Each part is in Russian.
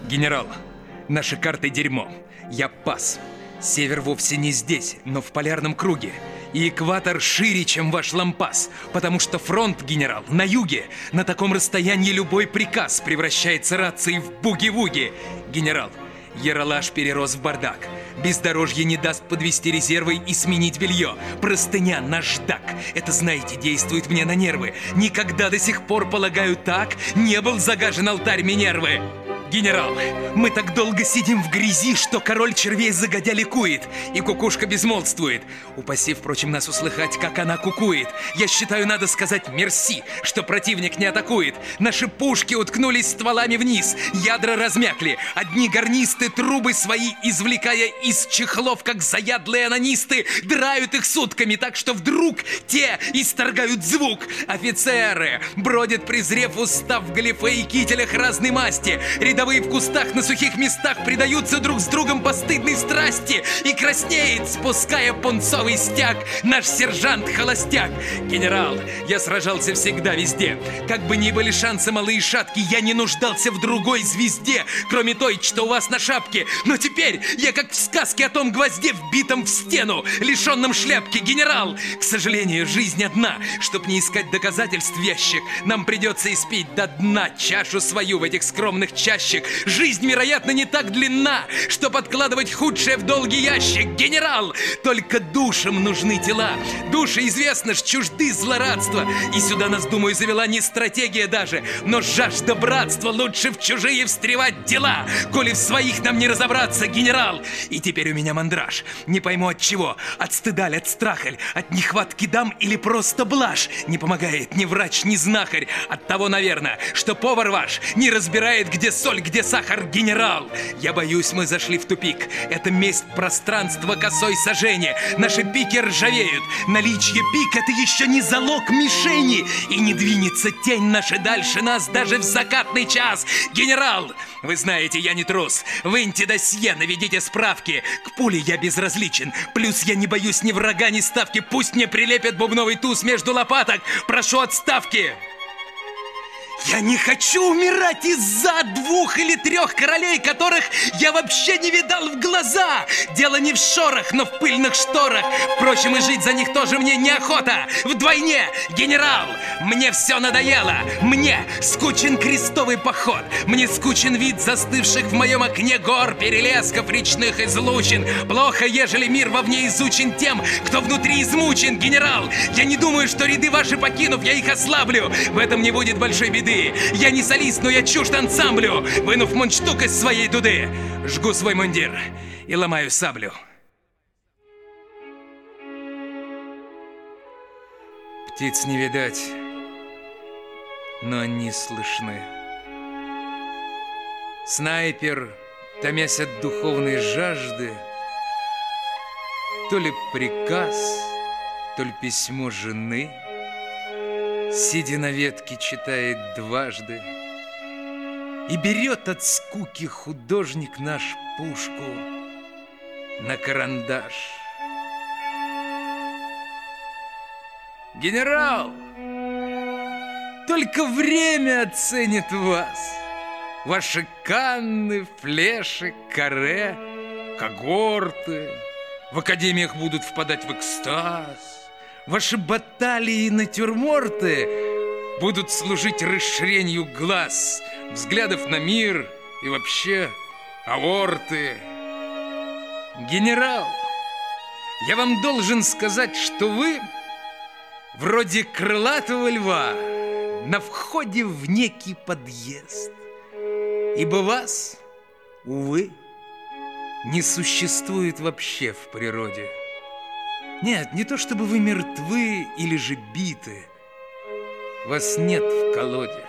Генерал, наши карты дерьмо. Я пас. Север вовсе не здесь, но в полярном круге. И экватор шире, чем ваш лампас. Потому что фронт, генерал, на юге. На таком расстоянии любой приказ превращается рацией в буги-вуги. Генерал, яролаж перерос в бардак. Бездорожье не даст подвести резервы и сменить белье. Простыня, наждак. Это, знаете, действует мне на нервы. Никогда до сих пор, полагаю, так не был загажен алтарь Минервы. Генерал, мы так долго сидим в грязи, что король червей загодя ликует, и кукушка безмолвствует. Упаси, впрочем, нас услыхать, как она кукует. Я считаю, надо сказать мерси, что противник не атакует. Наши пушки уткнулись стволами вниз, ядра размякли. Одни гарнисты трубы свои, извлекая из чехлов, как заядлые анонисты, драют их сутками, так что вдруг те исторгают звук. Офицеры бродят, презрев устав в галифе и кителях разной масти. Рядовые в кустах на сухих местах предаются друг с другом постыдной страсти. И краснеет, спуская пунцовый стяг, наш сержант-холостяк. Генерал, я сражался всегда везде. Как бы ни были шансы малые и шатки, я не нуждался в другой звезде, кроме той, что у вас на шапке. Но теперь я как в сказке о том гвозде, вбитом в стену, лишенном шляпки. Генерал, к сожалению, жизнь одна. Чтоб не искать доказательств в ящик, нам придется испить до дна чашу свою в этих скромных чащах. Жизнь, вероятно, не так длинна, чтоб откладывать худшее в долгий ящик. Генерал, только душам нужны тела. Души, известно ж, чужды злорадства. И сюда нас, думаю, завела не стратегия даже, но жажда братства. Лучше в чужие встревать дела, коли в своих нам не разобраться, генерал. И теперь у меня мандраж. Не пойму от чего. От стыда ли, от страха ли, от нехватки дам или просто блажь. Не помогает ни врач, ни знахарь. От того, наверное, что повар ваш не разбирает, где соль, где сахар, генерал. Я боюсь, мы зашли в тупик. Это месть пространства косой сажени. Наши пики ржавеют. Наличие пик — это еще не залог мишени. И не двинется тень наша дальше нас даже в закатный час. Генерал, вы знаете, я не трус. Выньте досье, наведите справки. К пуле я безразличен. Плюс я не боюсь ни врага, ни ставки. Пусть мне прилепят бубновый туз между лопаток. Прошу отставки. Я не хочу умирать из-за 2 или 3 королей, которых я вообще не видал в глаза. Дело не в шорах, но в пыльных шторах. Впрочем, и жить за них тоже мне неохота. Вдвойне, генерал, мне все надоело. Мне скучен крестовый поход. Мне скучен вид застывших в моем окне гор, перелесков, речных излучин. Плохо, ежели мир вовне изучен тем, кто внутри измучен. Генерал, я не думаю, что ряды ваши покинув, я их ослаблю. В этом не будет большой беды. Я не солист, но я чужд ансамблю. Вынув мундштук из своей дуды, жгу свой мундир и ломаю саблю. Птиц не видать, но они слышны. Снайпер, томясь от духовной жажды, то ли приказ, то ли письмо жены, сидя на ветке, читает дважды. И берет от скуки художник наш пушку на карандаш. Генерал, только время оценит вас. Ваши канны, флеши, каре, когорты в академиях будут впадать в экстаз. Ваши баталии и натюрморты будут служить расширению глаз, взглядов на мир и вообще аорты. Генерал, я вам должен сказать, что вы вроде крылатого льва на входе в некий подъезд, ибо вас, увы, не существует вообще в природе. Нет, не то чтобы вы мертвы или же биты. Вас нет в колоде.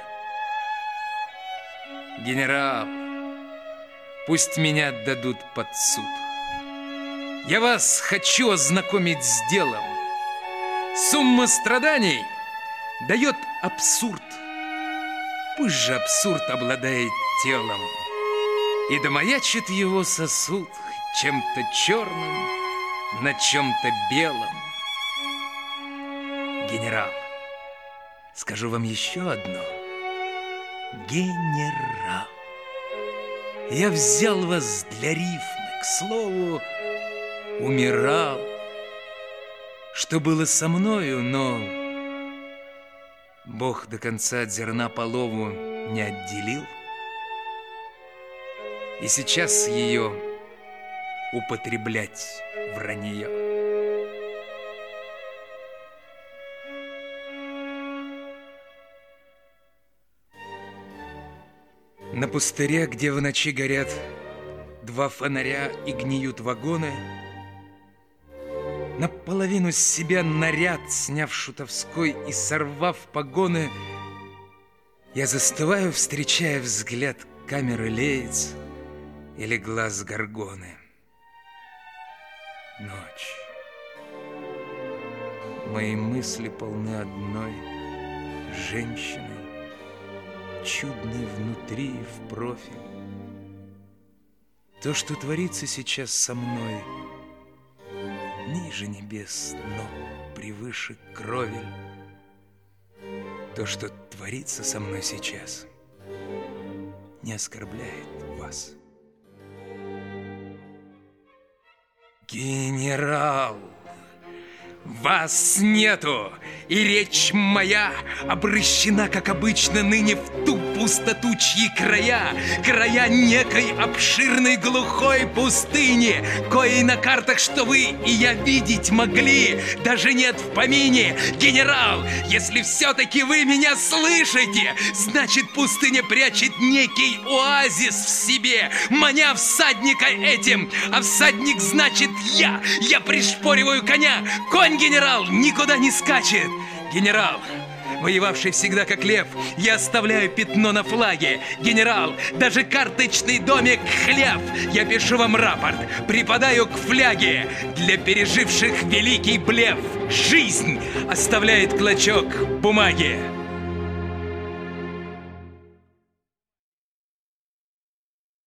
Генерал, пусть меня отдадут под суд. Я вас хочу ознакомить с делом. Сумма страданий дает абсурд. Пусть же абсурд обладает телом, и домаячит его сосуд чем-то черным на чем-то белом. Генерал, скажу вам еще одно. Генерал. Я взял вас для рифмы, к слову, умирал. Что было со мною, но Бог до конца от зерна полову не отделил. И сейчас ее употреблять вранье. На пустыре, где в ночи горят 2 фонаря и гниют вагоны, наполовину с себя наряд, сняв шутовской и сорвав погоны, я застываю, встречая взгляд камеры леец или глаз горгоны. Ночь. Мои мысли полны одной женщины, чудной внутри и в профиль. То, что творится сейчас со мной, ниже небес, но превыше кровель. То, что творится со мной сейчас, не оскорбляет вас. Генерал, вас нету, и речь моя обращена, как обычно, ныне в ту пустоту, чьи края некой обширной глухой пустыни, коей на картах, что вы и я видеть могли, даже нет в помине. Генерал, если все-таки вы меня слышите, значит, пустыня прячет некий оазис в себе, маня всадника этим, а всадник значит я пришпориваю коня. Конь, генерал, никуда не скачет. Генерал, воевавший всегда как лев, я оставляю пятно на флаге. Генерал, даже карточный домик хлеб. Я пишу вам рапорт, припадаю к фляге. Для переживших великий блеф жизнь оставляет клочок бумаги.